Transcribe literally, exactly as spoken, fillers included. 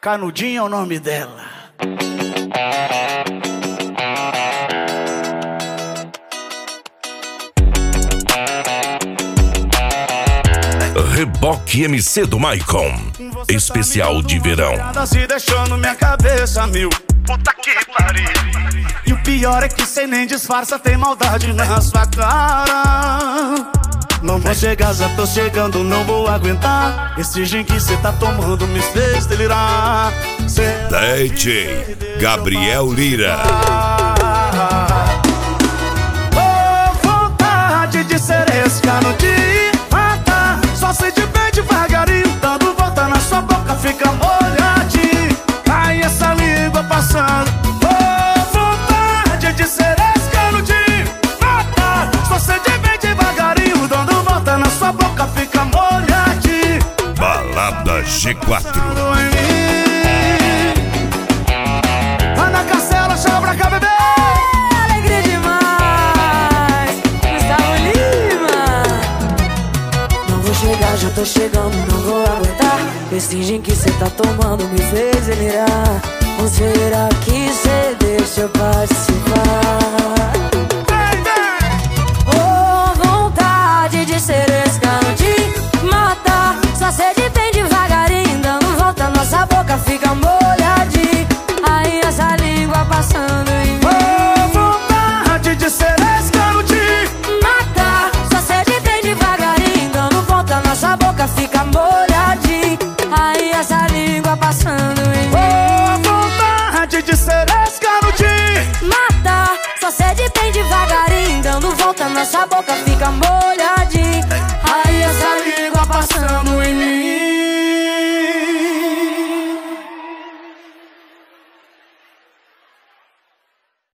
Canudinho é o nome dela. Reboque M C do Maicon, especial de verão. Se deixando minha cabeça mil. Puta que pariu. E o pior é que cê nem disfarça, tem maldade na sua cara. Não vou chegar, já tô chegando, não vou aguentar. Esse gin que cê tá tomando me fez delirar. D J Gabriel Lira. Oh, vontade de ser esse canudinho. Mata, só se de bem devagarinho. Dando volta na sua boca, fica molhadinho. Ai, essa língua passando. Oh, vontade de ser esse canudinho. Mata, só se de bem devagarinho. Dando volta na sua boca, fica molhadinho. Balada G quatro. Ana Castela, chama pra cá, bebê. Alegria demais, Gustavo Lima. Não vou chegar, já tô chegando, não vou aguentar. Esse gin que cê tá tomando me fez delirar. Ou será que cê deixa participar? Oh, vontade de ser esse canudinho. Mata, só sede bem devagarinho. Dando volta, nossa boca fica boa.